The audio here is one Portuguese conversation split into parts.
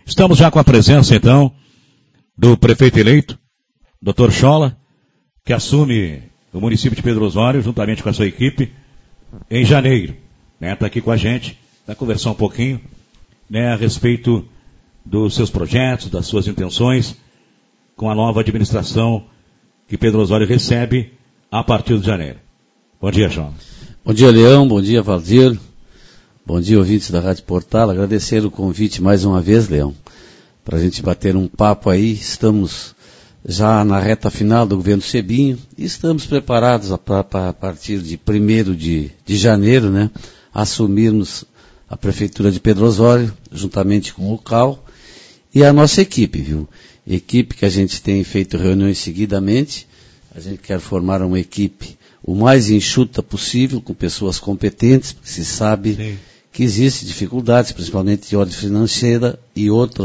Estamos já com a presença, então, do prefeito eleito, Dr. Schola, que assume o município de Pedro Osório, juntamente com a sua equipe, em janeiro. Está aqui com a gente, vai conversar um pouquinho a respeito dos seus projetos, das suas intenções, com a nova administração que Pedro Osório recebe a partir de janeiro. Bom dia, Schola. Bom dia, Leão. Bom dia, Valdir. Bom dia, ouvintes da Rádio Portal. Agradecer o convite mais uma vez, Leão, para a gente bater um papo aí. Estamos já na reta final do governo Sebinho e estamos preparados para a partir de 1º de janeiro, assumirmos a Prefeitura de Pedro Osório, juntamente com o CAL e a nossa equipe, viu? Equipe que a gente tem feito reuniões seguidamente. A gente quer formar uma equipe o mais enxuta possível, com pessoas competentes, porque se sabe Sim. que existem dificuldades, principalmente de ordem financeira e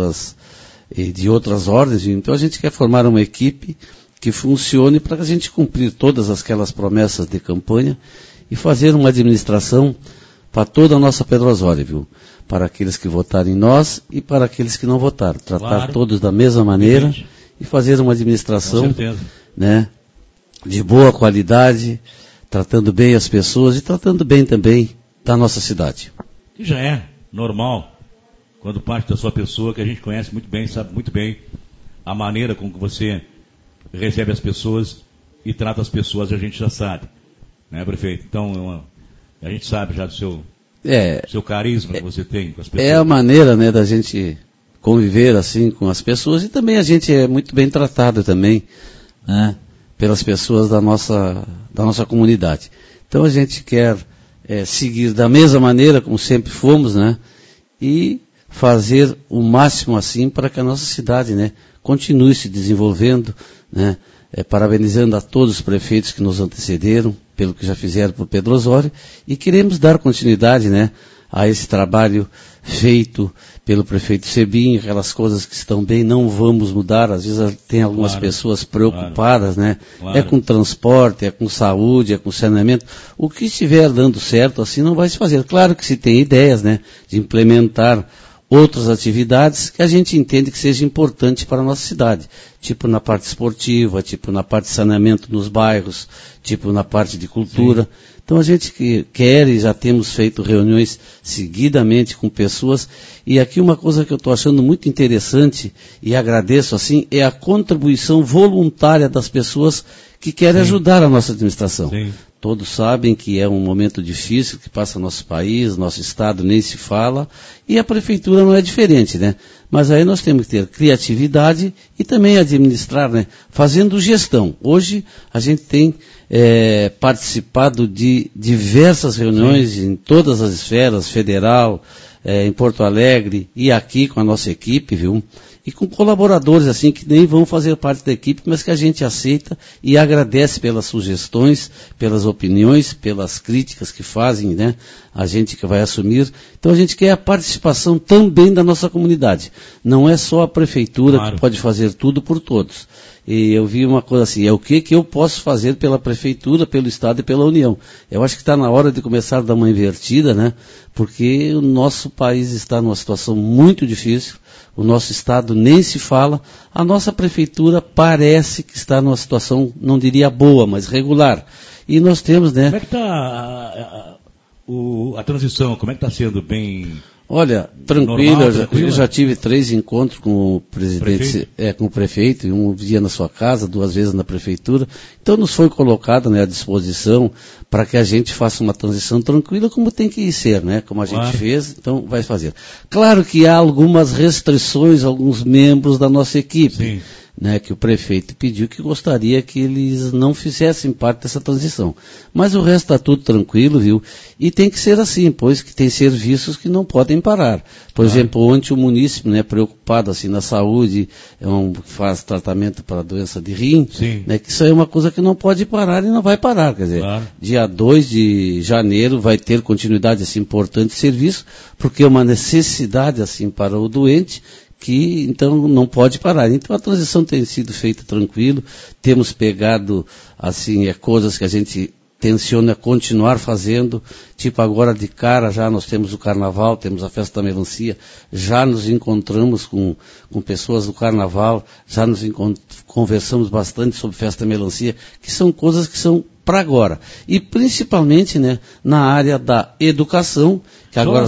de outras ordens. Então a gente quer formar uma equipe que funcione para a gente cumprir todas aquelas promessas de campanha e fazer uma administração para toda a nossa Pedro Osório, viu? Para aqueles que votarem em nós e para aqueles que não votaram. Tratar todos da mesma maneira e fazer uma administração, de boa qualidade, tratando bem as pessoas e tratando bem também da nossa cidade. Que já é normal, quando parte da sua pessoa, que a gente conhece muito bem, sabe muito bem a maneira com que você recebe as pessoas e trata as pessoas, a gente já sabe, prefeito? Então, a gente sabe já do seu carisma que você tem com as pessoas. É a maneira, da gente conviver assim com as pessoas e também a gente é muito bem tratado também, pelas pessoas da nossa comunidade. Então a gente quer seguir da mesma maneira como sempre fomos, e fazer o máximo assim para que a nossa cidade, continue se desenvolvendo, parabenizando a todos os prefeitos que nos antecederam pelo que já fizeram por Pedro Osório e queremos dar continuidade, a esse trabalho feito pelo prefeito Sebinho, aquelas coisas que estão bem, não vamos mudar. Às vezes tem algumas pessoas preocupadas, É com transporte, é com saúde, é com saneamento. O que estiver dando certo assim não vai se fazer. Claro que se tem ideias, de implementar outras atividades que a gente entende que seja importante para a nossa cidade, tipo na parte esportiva, tipo na parte de saneamento nos bairros, tipo na parte de cultura. Sim. Então a gente quer e já temos feito reuniões seguidamente com pessoas e aqui uma coisa que eu estou achando muito interessante e agradeço assim é a contribuição voluntária das pessoas que querem ajudar a nossa administração. Sim. Todos sabem que é um momento difícil que passa nosso país, nosso estado nem se fala, e a prefeitura não é diferente, Mas aí nós temos que ter criatividade e também administrar, fazendo gestão. Hoje a gente tem participado de diversas reuniões em todas as esferas, federal, em Porto Alegre e aqui com a nossa equipe, viu? E com colaboradores assim que nem vão fazer parte da equipe, mas que a gente aceita e agradece pelas sugestões, pelas opiniões, pelas críticas que fazem, a gente que vai assumir. Então a gente quer a participação também da nossa comunidade. Não é só a prefeitura que pode fazer tudo por todos. E eu vi uma coisa assim, o que eu posso fazer pela prefeitura, pelo estado e pela União? Eu acho que está na hora de começar a dar uma invertida, porque o nosso país está numa situação muito difícil, o nosso estado nem se fala, a nossa prefeitura parece que está numa situação, não diria boa, mas regular. E nós temos, Como é que está a transição, como é que está sendo bem... Olha, tranquilo, eu já tive 3 encontros com o presidente, com o prefeito, um dia na sua casa, 2 vezes na prefeitura. Então nos foi colocado à disposição para que a gente faça uma transição tranquila como tem que ser, como a gente fez, então vai fazer. Claro que há algumas restrições, alguns membros da nossa equipe. Sim. Que o prefeito pediu que gostaria que eles não fizessem parte dessa transição. Mas o resto está tudo tranquilo, viu? E tem que ser assim, pois que tem serviços que não podem parar. Por exemplo, ontem o munícipe, preocupado assim na saúde, faz tratamento para a doença de rim, que isso aí é uma coisa que não pode parar e não vai parar. Quer dizer, dia 2 de janeiro vai ter continuidade assim importante de serviço, porque é uma necessidade assim para o doente, que então não pode parar. Então a transição tem sido feita tranquilo, temos pegado assim coisas que a gente tenciono continuar fazendo, tipo agora de cara já nós temos o carnaval, temos a festa da melancia, já nos encontramos com pessoas do carnaval, já nos conversamos bastante sobre festa da melancia, que são coisas que são para agora. E principalmente, né, na área da educação, que agora...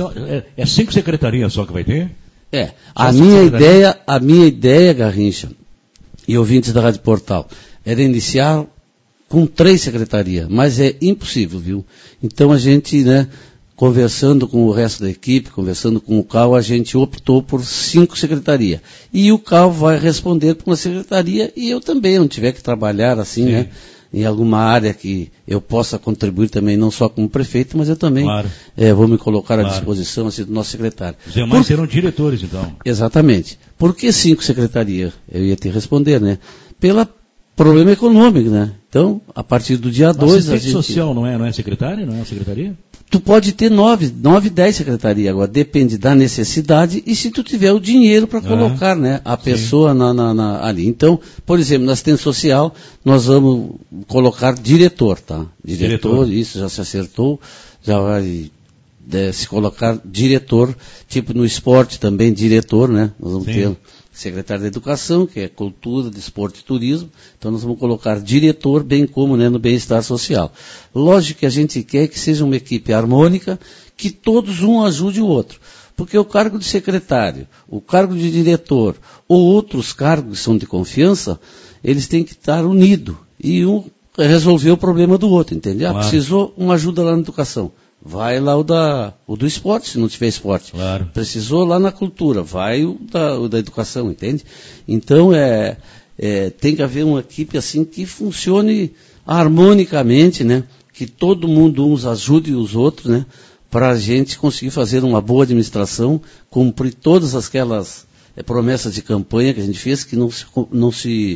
É 5 secretarias só que vai ter? A minha ideia, Garrincha, e ouvintes da Rádio Portal, era iniciar com 3 secretarias, mas é impossível, viu? Então a gente, né, conversando com o resto da equipe, conversando com o CAU, a gente optou por 5 secretarias. E o CAU vai responder por uma secretaria, e eu também, não tiver que trabalhar assim, né, em alguma área que eu possa contribuir também, não só como prefeito, mas eu também vou me colocar à disposição assim, do nosso secretário. Os demais serão diretores, então. Exatamente. Por que 5 secretarias? Eu ia te responder, né? Pelo problema econômico, né? Então, a partir do dia 2... Assistente social não é secretário, não é uma secretaria? Tu pode ter 9, 10 secretarias, agora depende da necessidade e se tu tiver o dinheiro para colocar, né, a pessoa ali. Então, por exemplo, na assistência social, nós vamos colocar diretor, tá? Diretor, isso já se acertou, já vai se colocar diretor, tipo no esporte também diretor, né? Nós vamos ter secretário da Educação, que é Cultura, Desporto e Turismo, então nós vamos colocar diretor, bem como, né, no bem-estar social. Lógico que a gente quer que seja uma equipe harmônica, que todos um ajude o outro. Porque o cargo de secretário, o cargo de diretor, ou outros cargos que são de confiança, eles têm que estar unidos e um resolver o problema do outro, entendeu? Claro. Precisou uma ajuda lá na educação. Vai lá o do esporte, se não tiver esporte. Claro. Precisou lá na cultura, vai o da educação, entende? Então, tem que haver uma equipe assim que funcione harmonicamente, né? Que todo mundo uns ajude os outros, né? Para a gente conseguir fazer uma boa administração, cumprir todas aquelas promessas de campanha que a gente fez, que não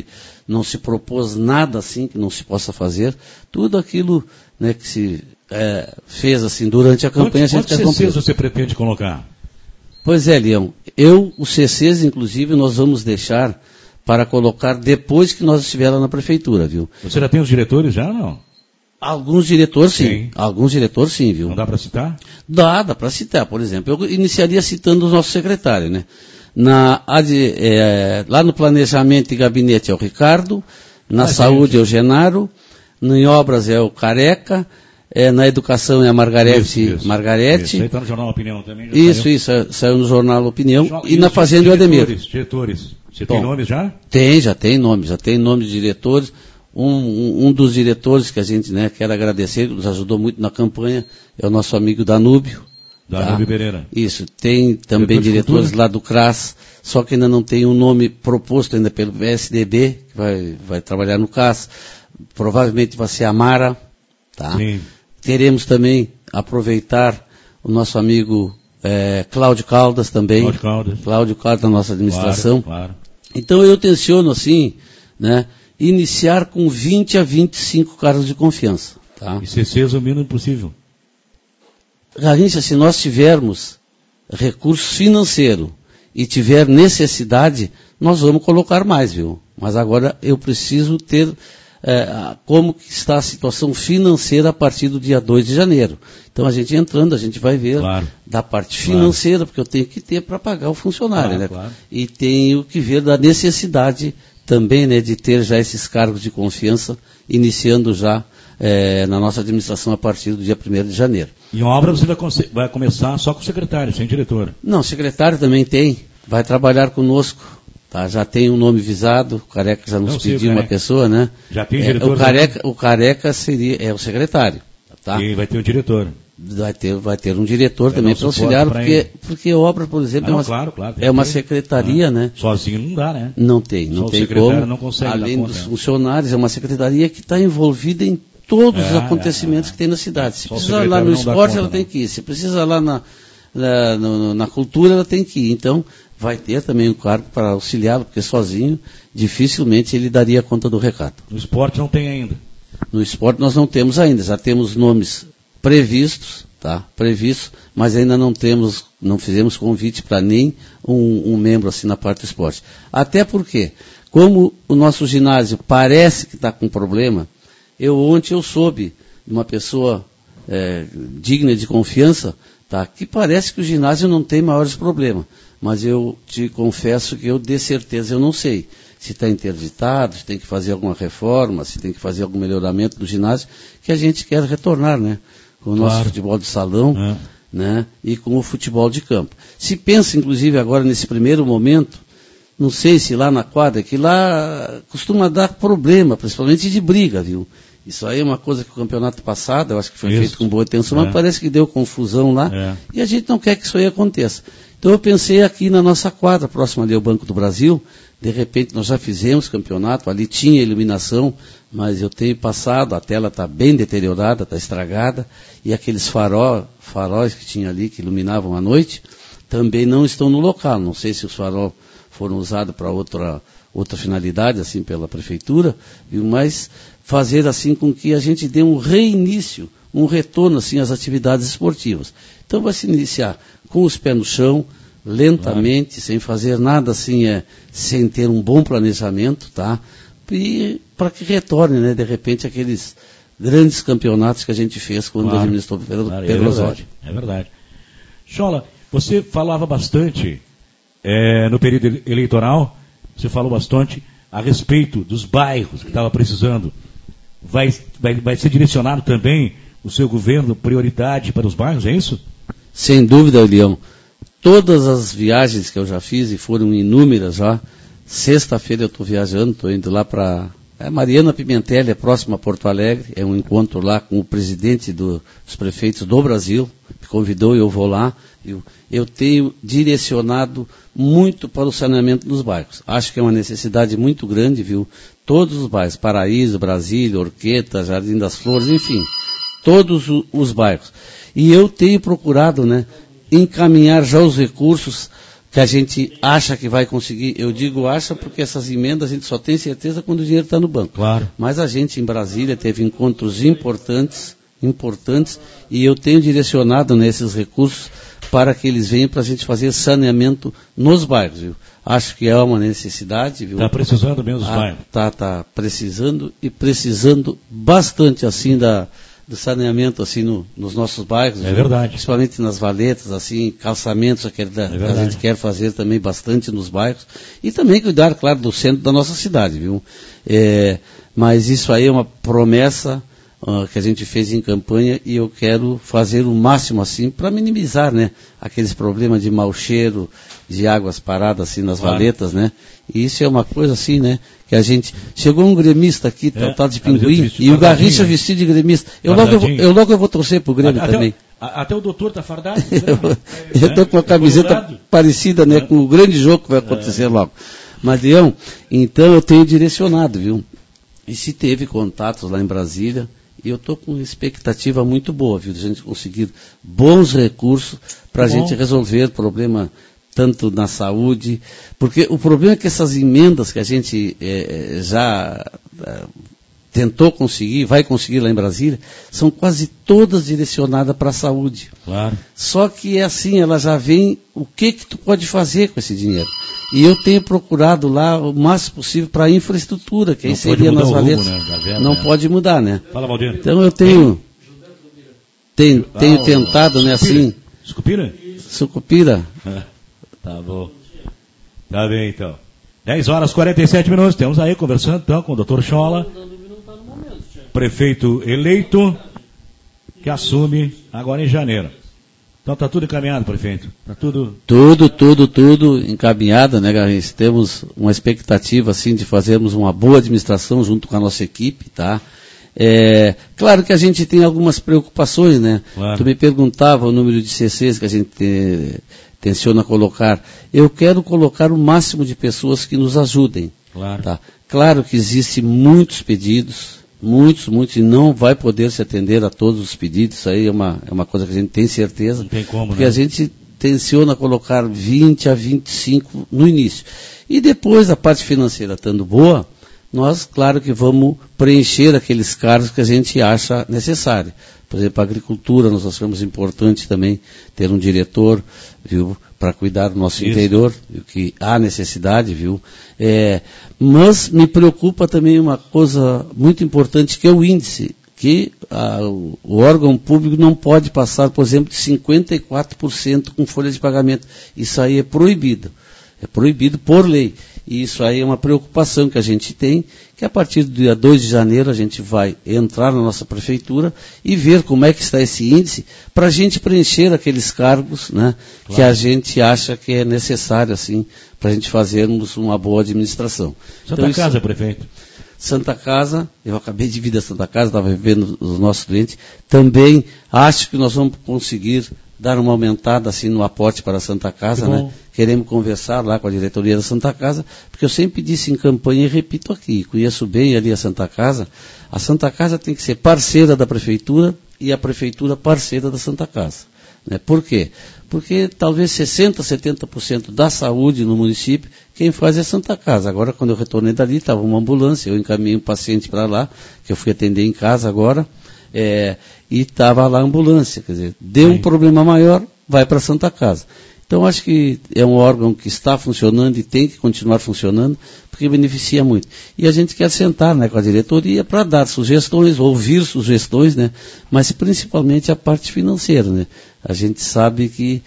se propôs nada assim que não se possa fazer. Tudo aquilo, né, que se fez assim durante a campanha. Quantos CCs você pretende colocar? Pois é, Leão. Os CCs, inclusive, nós vamos deixar para colocar depois que nós estivermos lá na prefeitura, viu? Você já tem os diretores já ou não? Alguns diretores sim. Alguns diretores sim, viu? Não dá para citar? Dá para citar. Por exemplo, eu iniciaria citando o nosso secretário, né? Lá no planejamento e gabinete é o Ricardo, na saúde é o Genaro, em obras é o Careca, na educação é a Margarete. Isso aí está no Jornal Opinião também. Isso, saiu no Jornal Opinião. E na Fazenda o Ademir. Diretores. Você tem nomes já? Já tem nome de diretores. Um dos diretores que a gente, né, quer agradecer, que nos ajudou muito na campanha, é o nosso amigo Danúbio. Danúbio Pereira. Isso, tem também diretores lá do CRAS, só que ainda não tem um nome proposto ainda pelo PSDB, que vai trabalhar no CAS. Provavelmente vai ser a Mara, tá? Sim. Teremos também, aproveitar o nosso amigo Cláudio Caldas também. Cláudio Caldas da nossa administração. Claro. Então eu tenciono assim, né, iniciar com 20 a 25 cargos de confiança. Tá? E CCs o mínimo possível. Garrincha, se nós tivermos recurso financeiro e tiver necessidade, nós vamos colocar mais, viu? Mas agora eu preciso ter como que está a situação financeira a partir do dia 2 de janeiro. Então a gente entrando, a gente vai ver da parte financeira, porque eu tenho que ter para pagar o funcionário, né? Claro. E tenho que ver da necessidade também, né, de ter já esses cargos de confiança, iniciando já na nossa administração a partir do dia 1º de janeiro. E obra você vai começar só com o secretário, sem diretor? Não, secretário também vai trabalhar conosco. Tá, já tem um nome visado, o Careca já nos pediu uma pessoa, né? Já tem diretor? O Careca é o secretário. Tá? E vai ter o diretor? Vai ter um diretor também para auxiliar, porque obra, por exemplo, é uma secretaria, né? Sozinho não dá, né? Não tem como. Não consegue. Além dos funcionários, é uma secretaria que está envolvida em todos os acontecimentos que tem na cidade. Se precisar lá no esporte, ela tem que ir. Se precisa lá na cultura, ela tem que ir. Então, vai ter também um cargo para auxiliá-lo, porque sozinho, dificilmente ele daria conta do recado. No esporte não tem ainda? No esporte nós não temos ainda, já temos nomes previstos, mas ainda não fizemos convite para nem um membro assim na parte do esporte. Até porque, como o nosso ginásio parece que está com problema, ontem eu soube uma pessoa digna de confiança, tá? Que parece que o ginásio não tem maiores problemas. Mas eu te confesso que eu, de certeza, eu não sei se está interditado, se tem que fazer alguma reforma, se tem que fazer algum melhoramento do ginásio, que a gente quer retornar, né? Com o nosso futebol de salão, né? E com o futebol de campo. Se pensa, inclusive, agora nesse primeiro momento, não sei se lá na quadra, que lá costuma dar problema, principalmente de briga, viu? Isso aí é uma coisa que o campeonato passado, eu acho que foi feito com boa intenção, mas parece que deu confusão lá, e a gente não quer que isso aí aconteça. Então eu pensei aqui na nossa quadra, próxima ali ao Banco do Brasil, de repente nós já fizemos campeonato, ali tinha iluminação, mas eu tenho passado, a tela está bem deteriorada, está estragada, e aqueles faróis que tinha ali, que iluminavam à noite, também não estão no local. Não sei se os faróis foram usados para outra finalidade, assim, pela prefeitura, mas fazer assim com que a gente dê um reinício, um retorno assim às atividades esportivas. Então vai se iniciar com os pés no chão, lentamente, sem fazer nada assim, sem ter um bom planejamento, tá? E para que retorne, né, de repente, aqueles grandes campeonatos que a gente fez quando administrou Pedro Osório. É verdade. Schola, você falava bastante no período eleitoral, você falou bastante a respeito dos bairros que estava precisando. Vai ser direcionado também o seu governo prioridade para os bairros, é isso? Sem dúvida, Leão. Todas as viagens que eu já fiz, e foram inúmeras já, sexta-feira eu estou viajando, estou indo lá para Mariana Pimentelli, é próximo a Porto Alegre, é um encontro lá com o presidente dos prefeitos do Brasil, me convidou e eu vou lá. Eu tenho direcionado muito para o saneamento dos bairros. Acho que é uma necessidade muito grande, viu? Todos os bairros, Paraíso, Brasília, Orqueta, Jardim das Flores, enfim, todos os bairros. E eu tenho procurado, né, encaminhar já os recursos que a gente acha que vai conseguir. Eu digo acha porque essas emendas a gente só tem certeza quando o dinheiro está no banco. Claro. Mas a gente em Brasília teve encontros importantes, e eu tenho direcionado nesses recursos para que eles venham para a gente fazer saneamento nos bairros, viu? Acho que é uma necessidade, viu? Está precisando mesmo dos bairros. Está precisando, e precisando bastante assim do saneamento assim nos nossos bairros. É verdade. Principalmente nas valetas, assim, calçamentos que a gente quer fazer também bastante nos bairros. E também cuidar, claro, do centro da nossa cidade, viu? Mas isso aí é uma promessa que a gente fez em campanha, e eu quero fazer o máximo assim para minimizar, né, aqueles problemas de mau cheiro, de águas paradas assim nas valetas, né? E isso é uma coisa assim, né, que a gente... Chegou um gremista aqui, tratado de Pinguim, e o Garrincha vestido de gremista. Eu logo vou torcer pro Grêmio também. Até o doutor está fardado? Eu estou com a camiseta parecida, né, com o grande jogo que vai acontecer logo. Mas, Leão, então eu tenho direcionado, viu? E se teve contatos lá em Brasília, e eu estou com expectativa muito boa, viu, de a gente conseguir bons recursos para a gente resolver o problema tanto na saúde, porque o problema é que essas emendas que a gente já tentou conseguir, vai conseguir lá em Brasília, são quase todas direcionadas para a saúde. Claro. Só que é assim, ela já vem, o que tu pode fazer com esse dinheiro? E eu tenho procurado lá o máximo possível para a infraestrutura, que aí seria nas valetas. Não pode mudar, né? Fala, Valdir. Então eu tenho tentado, né, assim... Sucupira? Sucupira. Tá bom. Tá bem, então. 10h47, temos aí conversando então com o Dr. Schola, prefeito eleito, que assume agora em janeiro. Então está tudo encaminhado, prefeito? Tá tudo... Tudo encaminhado, né, Garrincha? Temos uma expectativa, assim, de fazermos uma boa administração junto com a nossa equipe, tá? Claro que a gente tem algumas preocupações, né? Claro. Tu me perguntava o número de CCs que a gente tenciona colocar. Eu quero colocar o máximo de pessoas que nos ajudem. Claro. Tá? Claro que existem muitos pedidos, muitos, e não vai poder se atender a todos os pedidos. Isso aí é uma coisa que a gente tem certeza. Não tem como, porque né? a gente tenciona colocar 20 a 25 no início. E depois, a parte financeira estando boa, nós, claro que vamos preencher aqueles cargos que a gente acha necessário. Por exemplo, a agricultura, nós achamos importante também ter um diretor, viu, para cuidar do nosso interior, viu, que há necessidade, viu. Mas me preocupa também uma coisa muito importante, que é o índice, que o órgão público não pode passar, por exemplo, de 54% com folha de pagamento. Isso aí é proibido por lei. E isso aí é uma preocupação que a gente tem, que a partir do dia 2 de janeiro a gente vai entrar na nossa prefeitura e ver como é que está esse índice, para a gente preencher aqueles cargos, né, claro, que a gente acha que é necessário, assim, para a gente fazermos uma boa administração. Santa Casa, prefeito. Santa Casa, eu acabei de vir da Santa Casa, estava vendo os nossos clientes, também acho que nós vamos conseguir dar uma aumentada assim no aporte para a Santa Casa, né? Queremos conversar lá com a diretoria da Santa Casa, porque eu sempre disse em campanha e repito aqui, conheço bem ali a Santa Casa tem que ser parceira da Prefeitura e a Prefeitura parceira da Santa Casa. Né? Por quê? Porque talvez 60%, 70% da saúde no município, quem faz é a Santa Casa. Agora, quando eu retornei dali, estava uma ambulância, eu encaminhei um paciente para lá, que eu fui atender em casa agora, e estava lá a ambulância, quer dizer, deu um problema maior, vai para a Santa Casa. Então, acho que é um órgão que está funcionando e tem que continuar funcionando, porque beneficia muito. E a gente quer sentar, né, com a diretoria para dar sugestões, ouvir sugestões, né, mas principalmente a parte financeira, né. A gente sabe que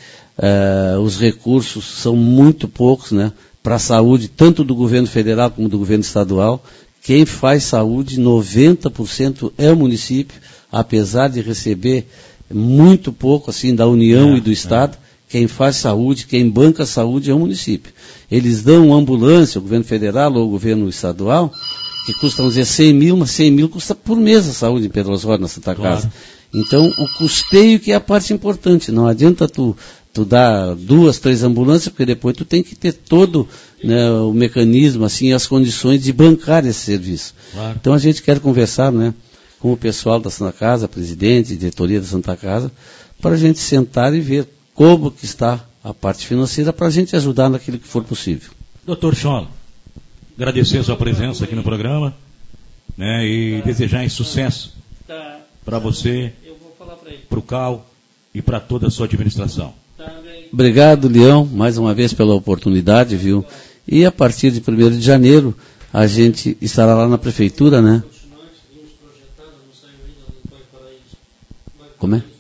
os recursos são muito poucos, né, para a saúde, tanto do governo federal como do governo estadual. Quem faz saúde, 90% é o município, apesar de receber muito pouco, assim, da União e do Estado. Quem faz saúde, quem banca a saúde é o município. Eles dão uma ambulância, o governo federal ou o governo estadual, que custa, vamos dizer, 100 mil, mas 100 mil custa por mês a saúde em Pedro Osório, na Santa Casa. Então, o custeio que é a parte importante. Não adianta tu dar 2, 3 ambulâncias, porque depois tu tem que ter todo, né, o mecanismo, assim, as condições de bancar esse serviço. Claro. Então, a gente quer conversar, né, com o pessoal da Santa Casa, presidente, diretoria da Santa Casa, para a gente sentar e ver como que está a parte financeira para a gente ajudar naquilo que for possível. Doutor Schola, agradecer a sua presença aqui no programa, né, e desejar sucesso para você, para o CAL e para toda a sua administração. Obrigado, Leão, mais uma vez pela oportunidade, viu? E a partir de 1º de janeiro, a gente estará lá na prefeitura, né? Como é?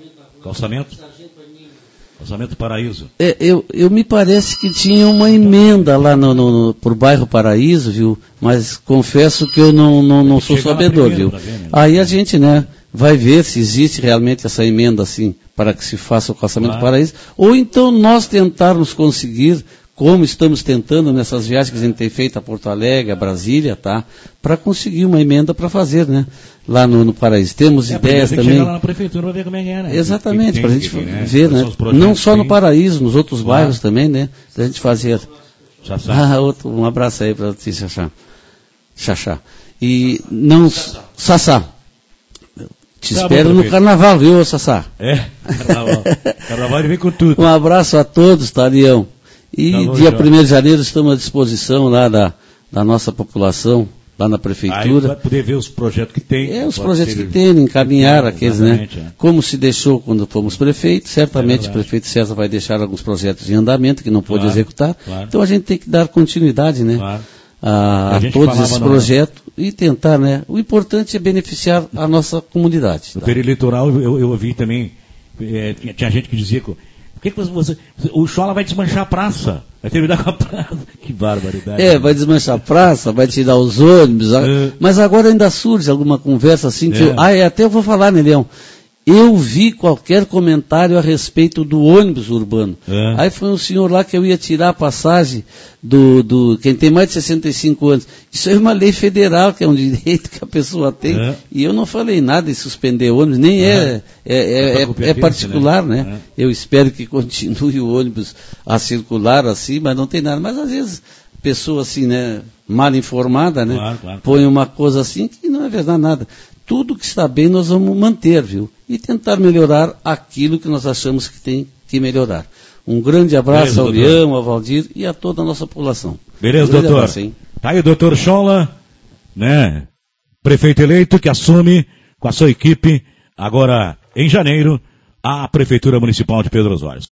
Calçamento Paraíso. Eu me parece que tinha uma emenda lá por bairro Paraíso, viu? Mas confesso que eu não sou sabedor, viu? Aí a gente, né, vai ver se existe realmente essa emenda assim, para que se faça o calçamento Paraíso, ou então nós tentarmos conseguir, como estamos tentando nessas viagens que a gente tem feito a Porto Alegre, a Brasília, tá? Para conseguir uma emenda para fazer, né? Lá no Paraíso. Temos ideias também. Chegar lá na prefeitura para ver como é que é, né? Exatamente, para a gente ver, né? Não só no Paraíso, nos outros bairros também, né? Para a gente fazer. Um abraço aí para ti, Xaxá. E não. Sassá. Te espero no carnaval, viu, Sassá? Carnaval. Carnaval ele vem com tudo. Um abraço a todos, tá, Leão? E dia 1º de janeiro estamos à disposição lá da nossa população, lá na prefeitura. Aí vai poder ver os projetos que tem. Os projetos que tem, encaminhar aqueles, né? Como se deixou quando fomos prefeitos, certamente o prefeito César vai deixar alguns projetos em andamento que não pôde executar. Então a gente tem que dar continuidade, né? A todos esses projetos e tentar, né? O importante é beneficiar a nossa comunidade. No período eleitoral eu ouvi também, tinha gente que dizia... Por que o Schola vai desmanchar a praça? Vai terminar com a praça? Que barbaridade. Vai desmanchar a praça, vai tirar os ônibus. Mas agora ainda surge alguma conversa assim que até eu vou falar, né, Leão? Eu vi qualquer comentário a respeito do ônibus urbano. Aí foi um senhor lá que eu ia tirar a passagem do quem tem mais de 65 anos. Isso é uma lei federal, que é um direito que a pessoa tem. E eu não falei nada de suspender ônibus, nem é particular, né? Eu espero que continue o ônibus a circular assim, mas não tem nada. Mas às vezes, pessoa assim, né, mal informada, né? Põe uma coisa assim que não é verdade nada. Tudo que está bem nós vamos manter, viu? E tentar melhorar aquilo que nós achamos que tem que melhorar. Um grande abraço ao Leão, ao Valdir e a toda a nossa população. Beleza, doutor. Abraço, tá aí o doutor Schola, né? Prefeito eleito que assume com a sua equipe, agora em janeiro, a Prefeitura Municipal de Pedro Osório.